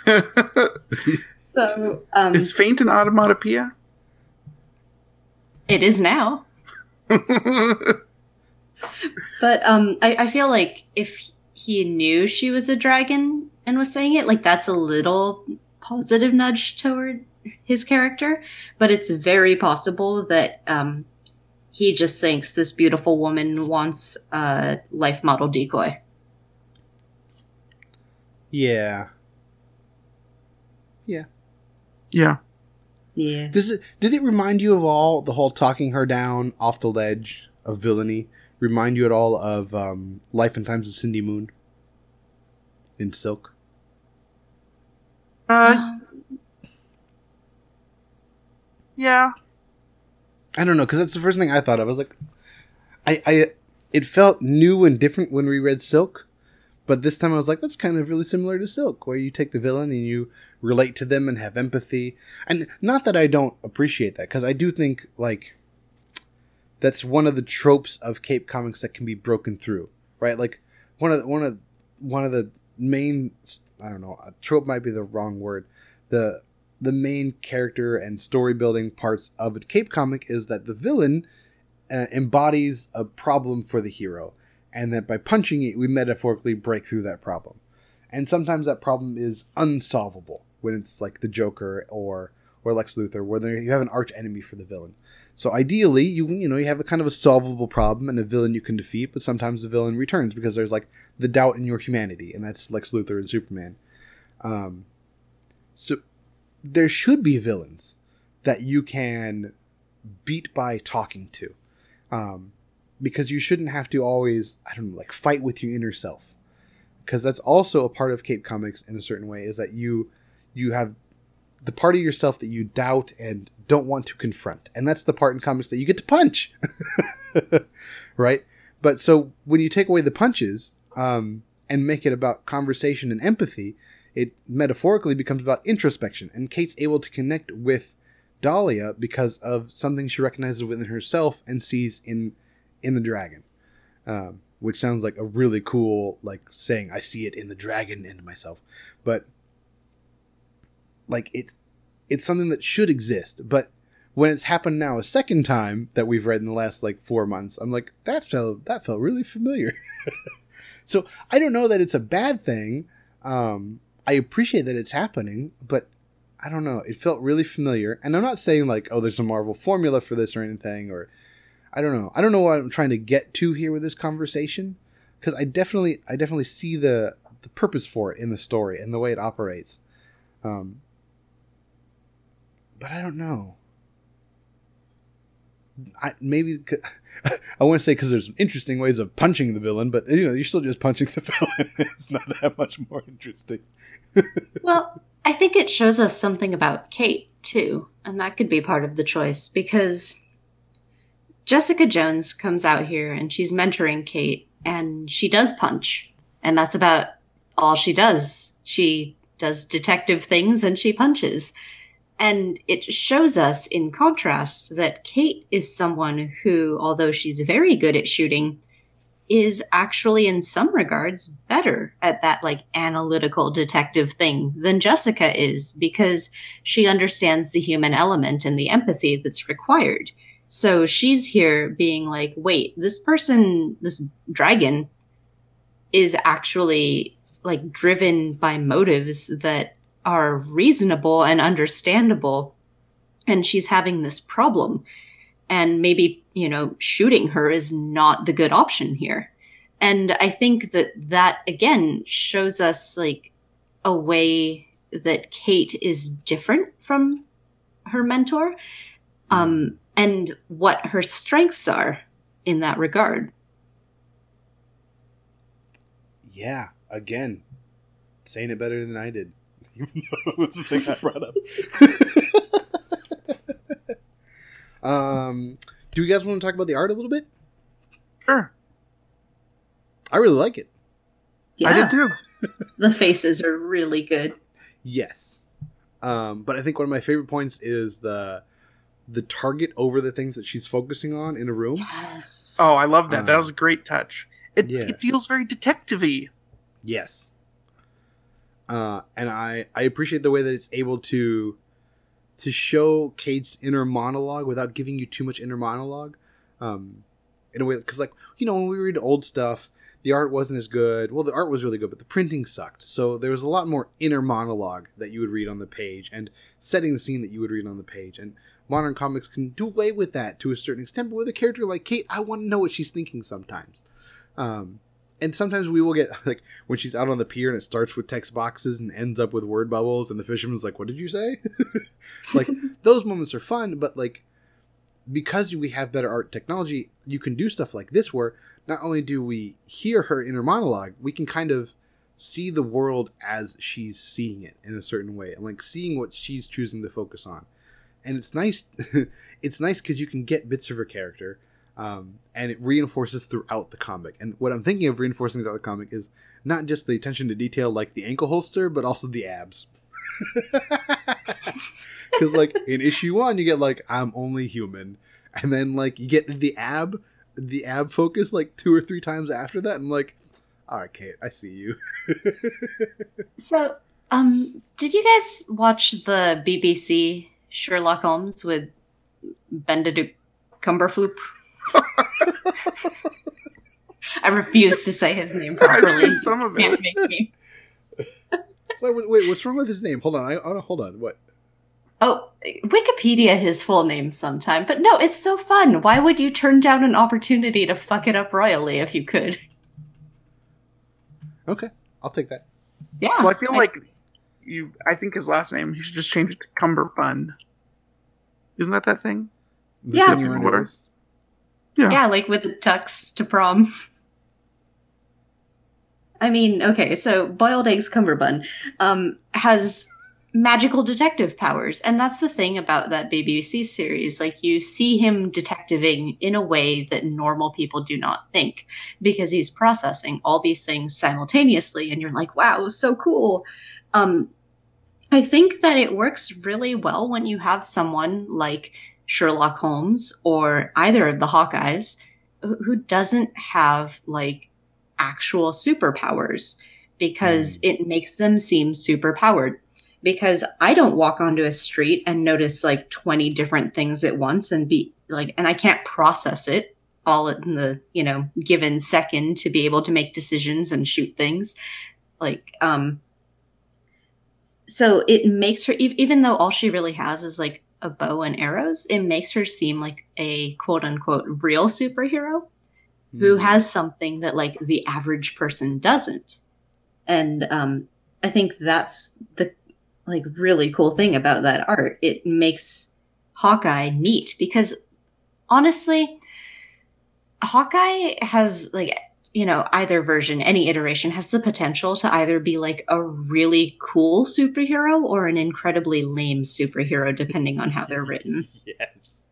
So um, Is faint an onomatopoeia? it is now. But um, I, I feel like if he knew she was a dragon and was saying it, like that's a little positive nudge toward his character. But it's very possible that um, he just thinks this beautiful woman wants a life model decoy. Yeah. Yeah. Yeah. Yeah. Does it did it remind you of all the whole talking her down off the ledge of villainy? Remind you at all of um, Life and Times of Cindy Moon in Silk? Uh, Um, yeah. I don't know, because that's the first thing I thought of. I was like, I, I, it felt new and different when we read Silk, but this time I was like, that's kind of really similar to Silk, where you take the villain and you relate to them and have empathy. And not that I don't appreciate that, because I do think, like, that's one of the tropes of Cape Comics that can be broken through, right? Like, one of one of one of the main, I don't know, a trope might be the wrong word. The the main character and story building parts of a Cape comic is that the villain uh, embodies a problem for the hero, and that by punching it, we metaphorically break through that problem. And sometimes that problem is unsolvable when it's like the Joker or or Lex Luthor, where there, you have an arch enemy for the villain. So ideally, you you know you have a kind of a solvable problem and a villain you can defeat, but sometimes the villain returns because there's like the doubt in your humanity, and that's Lex Luthor and Superman. Um, so there should be villains that you can beat by talking to, um, because you shouldn't have to always, I don't know, like fight with your inner self, because that's also a part of Cape Comics in a certain way, is that you you have the part of yourself that you doubt and don't want to confront. And that's the part in comics that you get to punch. Right? But so when you take away the punches um, and make it about conversation and empathy, it metaphorically becomes about introspection. And Kate's able to connect with Dahlia because of something she recognizes within herself and sees in in the dragon. Um, which sounds like a really cool, like, saying, I see it in the dragon and myself. But like it's it's something that should exist, but when it's happened now a second time that we've read in the last like four months, I'm like, that felt that felt really familiar. So I don't know that it's a bad thing. Um, I appreciate that it's happening, but I don't know. It felt really familiar, and I'm not saying like, oh, there's a Marvel formula for this or anything, or I don't know. I don't know what I'm trying to get to here with this conversation, because I definitely I definitely see the the purpose for it in the story and the way it operates. Um. But I don't know. I maybe I want to say because there's interesting ways of punching the villain, but you know you're still just punching the villain. It's not that much more interesting. Well, I think it shows us something about Kate too, and that could be part of the choice, because Jessica Jones comes out here and she's mentoring Kate, and she does punch, and that's about all she does. She does detective things and she punches. And it shows us, in contrast, that Kate is someone who, although she's very good at shooting, is actually in some regards better at that like analytical detective thing than Jessica is, because she understands the human element and the empathy that's required. So she's here being like, wait, this person, this dragon, is actually like driven by motives that are reasonable and understandable, and she's having this problem, and maybe, you know, shooting her is not the good option here. And I think that that again shows us like a way that Kate is different from her mentor, um, and what her strengths are in that regard. Yeah, again, saying it better than I did. Even though it was the thing I brought up. um, do you guys want to talk about the art a little bit? Sure. I really like it. Yeah, I did too. the faces are really good. Yes. Um, but I think one of my favorite points is the the target over the things that she's focusing on in a room. Yes. Oh, I love that. Um, that was a great touch. It, yeah. it feels very detective-y. Yes. Uh, and I, I appreciate the way that it's able to to show Kate's inner monologue without giving you too much inner monologue. Um, in a way, because like, you know, when we read old stuff, the art wasn't as good. Well, the art was really good, but the printing sucked. So there was a lot more inner monologue that you would read on the page and setting the scene that you would read on the page. And modern comics can do away with that to a certain extent, but with a character like Kate, I want to know what she's thinking sometimes. Um, and sometimes we will get, like, when she's out on the pier and it starts with text boxes and ends up with word bubbles, and the fisherman's like, what did you say? Like, those moments are fun, but, like, because we have better art technology, you can do stuff like this where not only do we hear her inner monologue, we can kind of see the world as she's seeing it in a certain way, and, like, seeing what she's choosing to focus on. And it's nice. It's nice because you can get bits of her character, um, and it reinforces throughout the comic. And what I'm thinking of reinforcing throughout the comic is not just the attention to detail, like the ankle holster, but also the abs. Because, like, in issue one, you get, like, I'm only human. And then, like, you get the ab, the ab focus, like, two or three times after that. And I'm like, all right, Kate, I see you. So, um, did you guys watch the B B C Sherlock Holmes with Benedict Cumberfloop? I refuse to say his name properly. Some of it. Can't make me. Wait, wait, wait, what's wrong with his name? Hold on, I, oh, hold on, what? Oh, Wikipedia his full name sometime, but no, it's so fun. Why would you turn down an opportunity to fuck it up royally if you could? Okay, I'll take that. Yeah. Well, I feel I, like you. I think his last name, he should just change it to Cumberbund. Isn't that that thing? The Yeah. thing you run over? Yeah. Yeah, like with the tux to prom. I mean, okay, so Boiled Eggs Cumberbund um, has magical detective powers, and that's the thing about that B B C series. Like, you see him detectiving in a way that normal people do not think, because he's processing all these things simultaneously, and you're like, wow, so cool. Um, I think that it works really well when you have someone like Sherlock Holmes or either of the Hawkeyes who doesn't have, like, actual superpowers, because mm. it makes them seem super powered. Because I don't walk onto a street and notice like twenty different things at once and be like, and I can't process it all in the, you know, given second to be able to make decisions and shoot things. Like, um, so it makes her, even though all she really has is like a bow and arrows, it makes her seem like a quote unquote real superhero mm. who has something that like the average person doesn't. And, um, I think that's the like really cool thing about that art. It makes Hawkeye neat, because honestly, Hawkeye has like, you know, either version, any iteration has the potential to either be like a really cool superhero or an incredibly lame superhero, depending on how they're written. Yes.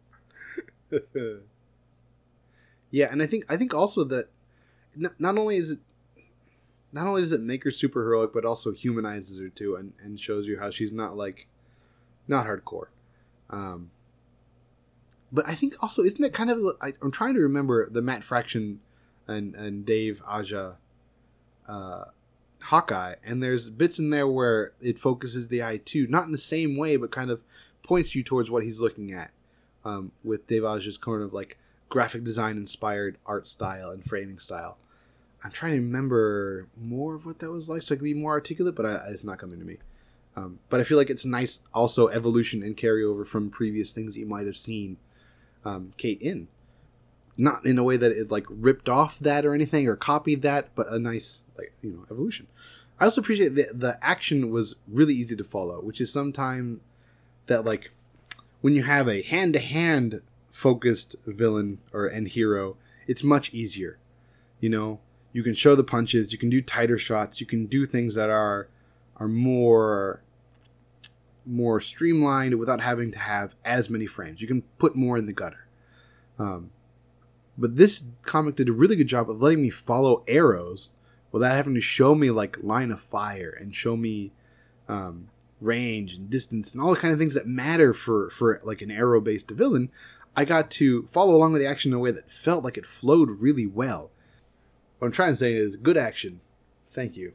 Yeah, and I think I think also that n- not only is it Not only does it make her super heroic, but also humanizes her too, and, and shows you how she's not like, not hardcore. Um, but I think also, isn't it kind of, I, I'm trying to remember the Matt Fraction and, and Dave Aja uh, Hawkeye, and there's bits in there where it focuses the eye too, not in the same way, but kind of points you towards what he's looking at, um, with Dave Aja's kind of like graphic design inspired art style and framing style. I'm trying to remember more of what that was like so I can be more articulate, but I, it's not coming to me. Um, but I feel like it's nice also evolution and carryover from previous things that you might have seen um, Kate in. Not in a way that it like ripped off that or anything or copied that, but a nice like you know evolution. I also appreciate that the action was really easy to follow, which is sometimes that like when you have a hand-to-hand focused villain or and hero, it's much easier, you know. You can show the punches, you can do tighter shots, you can do things that are are more more streamlined without having to have as many frames. You can put more in the gutter. Um, but this comic did a really good job of letting me follow arrows without having to show me like line of fire and show me um, range and distance and all the kind of things that matter for, for like an arrow-based villain. I got to follow along with the action in a way that felt like it flowed really well. What I'm trying to say is good action. Thank you.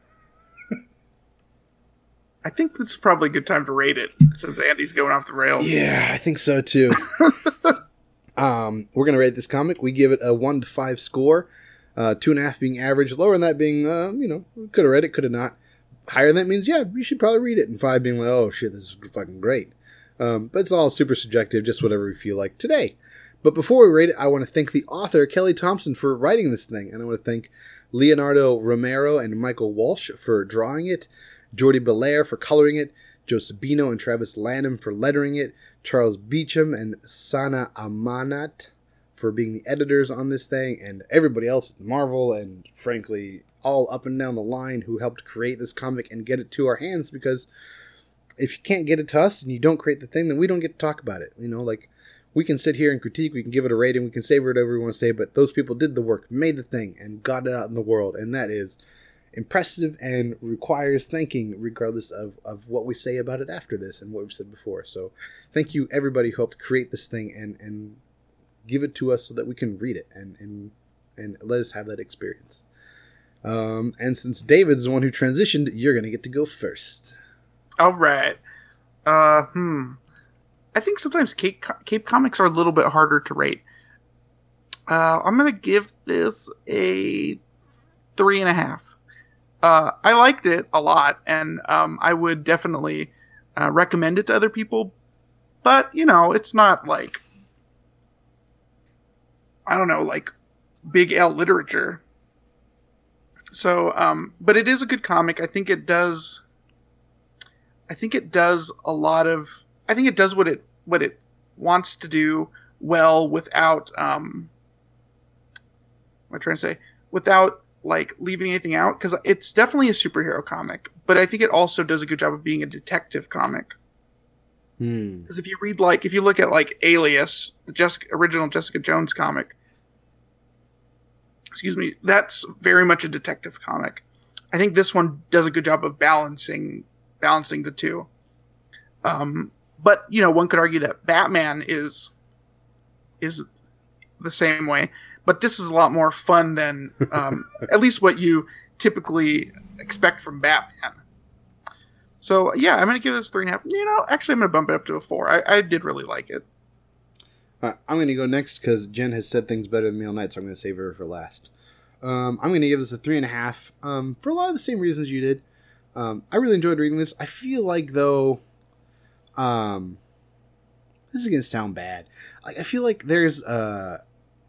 I think this is probably a good time to rate it, since Andy's going off the rails. Yeah, I think so too. Um, we're going to rate this comic. We give it a one to five score. Uh, two and a half being average. Lower than that being, uh, you know, could have read it, could have not. Higher than that means, yeah, you should probably read it. And five being like, oh shit, this is fucking great. Um, but it's all super subjective, just whatever we feel like today. But before we rate it, I want to thank the author, Kelly Thompson, for writing this thing. And I want to thank Leonardo Romero and Michael Walsh for drawing it, Jordi Belair for coloring it, Joe Sabino and Travis Lanham for lettering it, Charles Beecham and Sana Amanat for being the editors on this thing, and everybody else at Marvel, and frankly, all up and down the line who helped create this comic and get it to our hands, because if you can't get it to us and you don't create the thing, then we don't get to talk about it. You know, like, we can sit here and critique, we can give it a rating, we can say whatever we want to say, but those people did the work, made the thing, and got it out in the world, and that is impressive and requires thanking regardless of, of what we say about it after this and what we've said before. So thank you everybody who helped create this thing and, and give it to us so that we can read it and, and, and let us have that experience. Um, and since David's the one who transitioned, you're going to get to go first. All right. Uh, hmm. I think sometimes Cape, Cape Comics are a little bit harder to rate. Uh, I'm going to give this a three and a half. Uh, I liked it a lot, and um, I would definitely uh, recommend it to other people. But, you know, it's not like, I don't know, like big L literature. So, um, but it is a good comic. I think it does, I think it does a lot of, I think it does what it, what it wants to do well without, um, what am I trying to say? Without, like, leaving anything out, because it's definitely a superhero comic, but I think it also does a good job of being a detective comic. Because Hmm. if you read, like, if you look at, like, Alias, the Jessica, original Jessica Jones comic, excuse me, that's very much a detective comic. I think this one does a good job of balancing balancing the two. Um, but, you know, one could argue that Batman is is the same way. But this is a lot more fun than, um, at least what you typically expect from Batman. So, yeah, I'm going to give this three and a half. You know, actually, I'm going to bump it up to a four. I, I did really like it. Uh, I'm going to go next because Jen has said things better than me all night, so I'm going to save her for last. Um, I'm going to give this a three and a half um, for a lot of the same reasons you did. Um, I really enjoyed reading this. I feel like, though, um, this is going to sound bad. Like, I feel like there's a...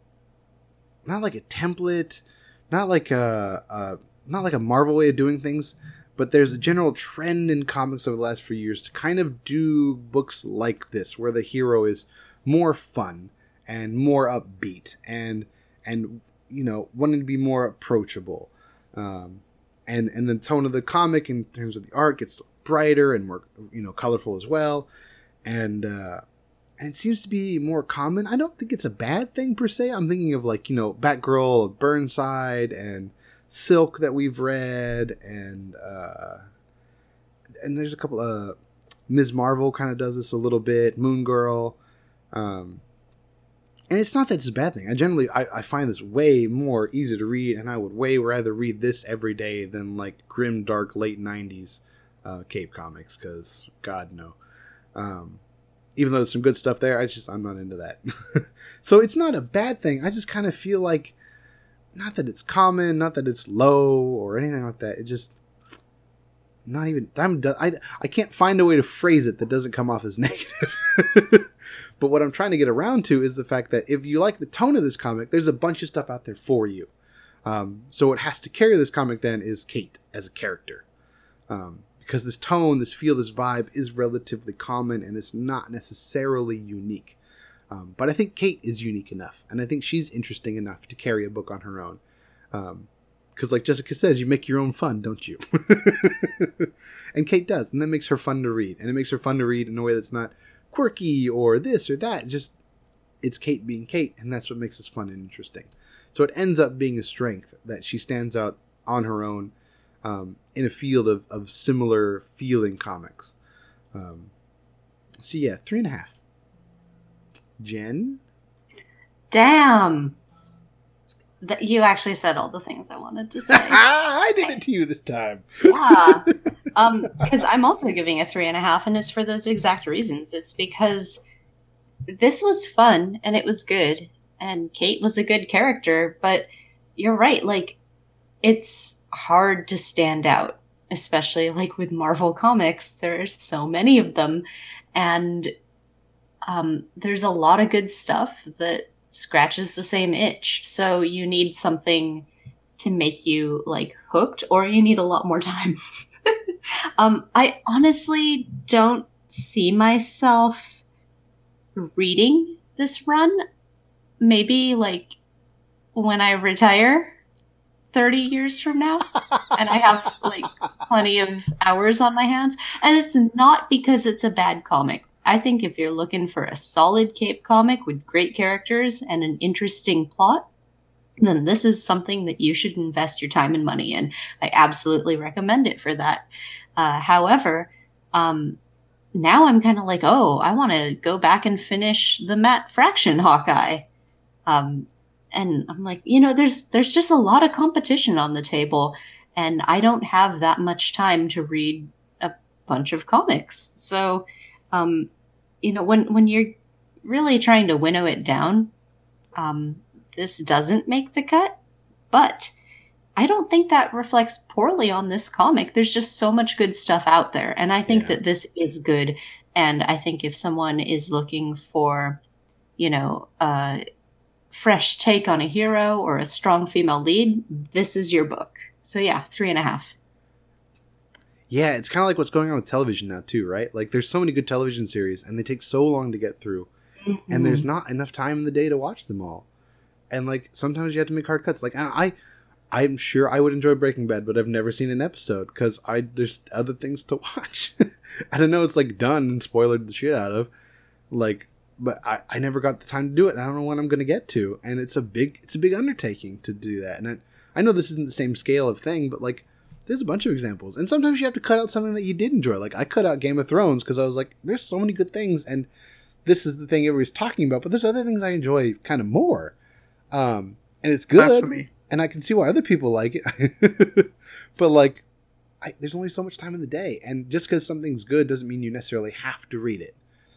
not like a template, not like a, a not like a Marvel way of doing things, but there's a general trend in comics over the last few years to kind of do books like this, where the hero is more fun and more upbeat and and you know wanting to be more approachable, um, and and the tone of the comic in terms of the art gets brighter and more you know colorful as well, and. Uh, And it seems to be more common. I don't think it's a bad thing per se. I'm thinking of like, you know, Batgirl, Burnside, and Silk that we've read. And uh, and there's a couple of... Miz Marvel kind of does this a little bit. Moon Girl. Um, and it's not that it's a bad thing. I generally, I, I find this way more easy to read. And I would way rather read this every day than like grim, dark, late nineties uh, Cape Comics. Because, God, no. Um... Even though there's some good stuff there, I just, I'm not into that. So it's not a bad thing. I just kind of feel like, not that it's common, not that it's low or anything like that. It just, not even, I'm, I, I can't find a way to phrase it that doesn't come off as negative. But what I'm trying to get around to is the fact that if you like the tone of this comic, there's a bunch of stuff out there for you. Um, so what has to carry this comic then is Kate as a character. Um, Because this tone, this feel, this vibe is relatively common and it's not necessarily unique. Um, but I think Kate is unique enough. And I think she's interesting enough to carry a book on her own. Because um, like Jessica says, you make your own fun, don't you? And Kate does. And that makes her fun to read. And it makes her fun to read in a way that's not quirky or this or that. Just, it's Kate being Kate. And that's what makes this fun and interesting. So it ends up being a strength that she stands out on her own. Um, in a field of, of similar feeling comics. Um, so yeah, three and a half. Jen? Damn. That you actually said all the things I wanted to say. I did it to you this time. Yeah. Um, because I'm also giving a three and a half, and it's for those exact reasons. It's because this was fun and it was good. And Kate was a good character, but you're right. Like, it's hard to stand out, especially like with Marvel Comics. There's so many of them. And um, there's a lot of good stuff that scratches the same itch. So you need something to make you like hooked, or you need a lot more time. um, I honestly don't see myself reading this run. Maybe like when I retire thirty years from now and I have like plenty of hours on my hands. And it's not because it's a bad comic. I think if you're looking for a solid Cape comic with great characters and an interesting plot, then this is something that you should invest your time and money in. I absolutely recommend it for that. Uh, however, um, now I'm kind of like, oh, I want to go back and finish the Matt Fraction Hawkeye. Um, and I'm like, you know, there's there's just a lot of competition on the table, and I don't have that much time to read a bunch of comics. So, um, you know, when when you're really trying to winnow it down, um, this doesn't make the cut, but I don't think that reflects poorly on this comic. There's just so much good stuff out there, and I think yeah. that this is good. And I think if someone is looking for, you know, uh, fresh take on a hero or a strong female lead, this is your book. So yeah, three and a half. Yeah, it's kind of like what's going on with television now too, right? Like there's so many good television series and they take so long to get through, mm-hmm. and there's not enough time in the day to watch them all. And like sometimes you have to make hard cuts. Like I, I'm sure I would enjoy Breaking Bad, but I've never seen an episode because I there's other things to watch. I don't know, it's like done and spoilered the shit out of, like. But I, I never got the time to do it. And I don't know when I'm going to get to. And it's a big it's a big undertaking to do that. And I, I know this isn't the same scale of thing, but like there's a bunch of examples. And sometimes you have to cut out something that you did enjoy. Like I cut out Game of Thrones because I was like, there's so many good things. And this is the thing everybody's talking about. But there's other things I enjoy kind of more. Um, and it's good. Blasphemy. And I can see why other people like it. But like, I, there's only so much time in the day. And just because something's good doesn't mean you necessarily have to read it.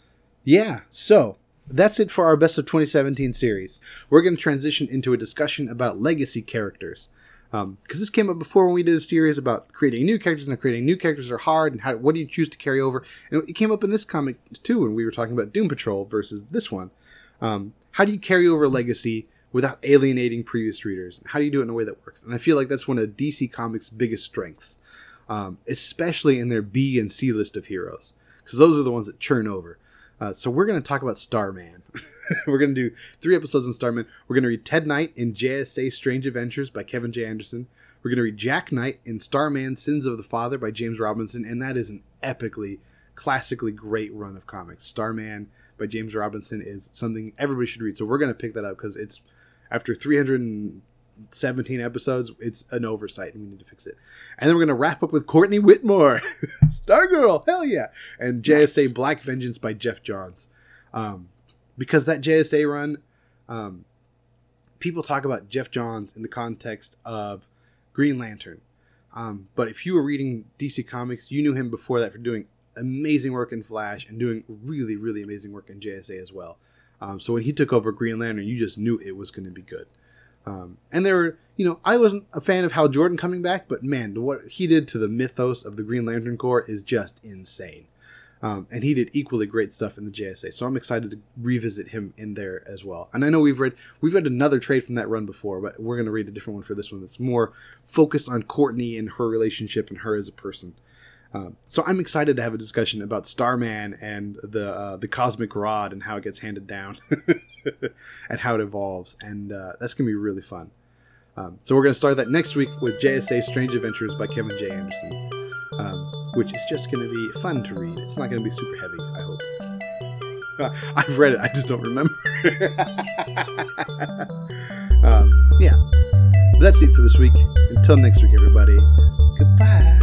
Yeah, so that's it for our Best of twenty seventeen series. We're going to transition into a discussion about legacy characters. Because um, this came up before when we did a series about creating new characters, and creating new characters are hard, and how, what do you choose to carry over? And it came up in this comic, too, when we were talking about Doom Patrol versus this one. Um, how do you carry over legacy without alienating previous readers? How do you do it in a way that works? And I feel like that's one of D C Comics' biggest strengths, um, especially in their B and C list of heroes. Because those are the ones that churn over. Uh, so we're going to talk about Starman. We're going to do three episodes on Starman. We're going to read Ted Knight in J S A Strange Adventures by Kevin J. Anderson. We're going to read Jack Knight in Starman Sins of the Father by James Robinson. And that is an epically, classically great run of comics. Starman by James Robinson is something everybody should read. So we're going to pick that up because it's, after three hundred seventeen episodes, it's an oversight and we need to fix it. And then we're going to wrap up with Courtney Whitmore, Stargirl, hell yeah, and J S A nice. Black Vengeance by Jeff Johns. Um, because that J S A run, um, people talk about Jeff Johns in the context of Green Lantern. Um, but if you were reading D C Comics, you knew him before that for doing amazing work in Flash and doing really, really amazing work in J S A as well. Um, so when he took over Green Lantern, you just knew it was going to be good. Um, and there were, you know, I wasn't a fan of Hal Jordan coming back, but man, what he did to the mythos of the Green Lantern Corps is just insane. Um, and he did equally great stuff in the J S A, so I'm excited to revisit him in there as well. And I know we've read we've read another trade from that run before, but we're going to read a different one for this one that's more focused on Courtney and her relationship and her as a person. Um, so I'm excited to have a discussion about Starman and the uh, the cosmic rod and how it gets handed down and how it evolves, and uh, that's gonna be really fun. Um, so we're gonna start that next week with J S A Strange Adventures by Kevin J. Anderson, um, which is just gonna be fun to read. It's not gonna be super heavy, I hope. Uh, I've read it, I just don't remember. um, yeah, that's it for this week. Until next week, everybody. Goodbye.